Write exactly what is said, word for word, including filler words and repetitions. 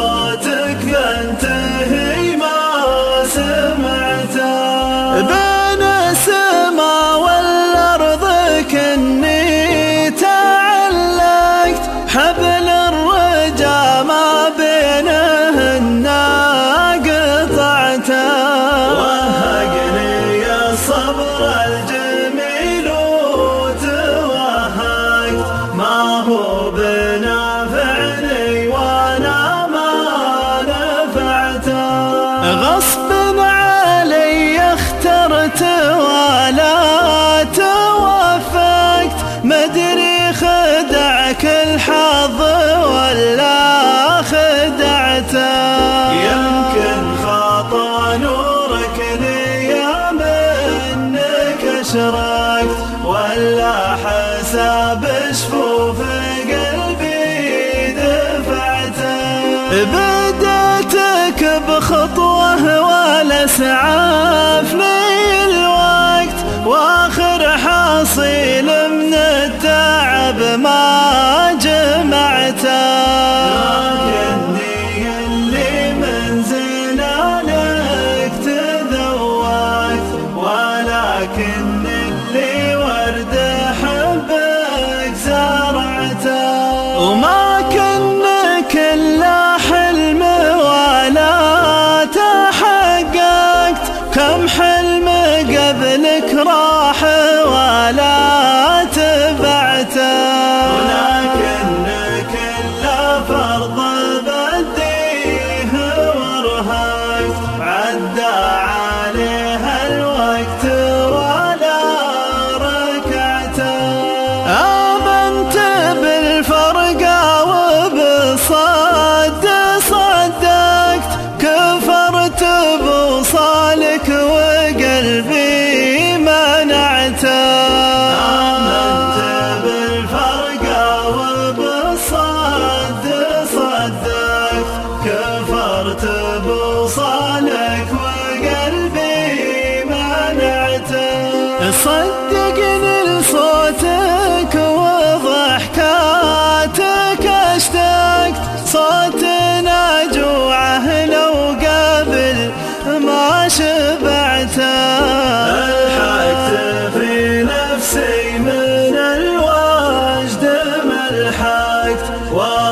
صوتك بنتهي ما سمعته. بين السما والأرض كني تعلقت، حبل الرجا ما بينهن قطعته. وهقني الصبر الجميل وتوهقت، ما هو بنافعني وانا ما نفعته. غصب علي اخترت ولا توفقت، مدري خدعك الحظ ولا خدعته. يمكن خطا نورك لي منك اشرقت، ولا حساب شفوف قلبي دفعته. بدأتك بخطوة والاسعاف لي الوقت، واخر حصيل من التعب ما جمعته. لكني اللي من زلالك تذوقت، ولكن اللي ورد حبك زرعته. وما كنك إلا حلم ولا تحققت، كم حلم قبلك راح ولا تبعته. ولكنك إلا فرض بديه ورهقت، عدى عليها الوقت ولا ركعته. آمنت بالفرقة وبالصد صدقت، كفرت بوصالك وقلبي منعته. آمنت بالفرقة وبالصد صدقت، كفرت بوصالك وقلبي منعته. صدقني لصوتك وضحكاتك اشتقت، صوتنا جوعه لو قبل ما شبعته. ألحقت في نفسي من الوجد ملحقت.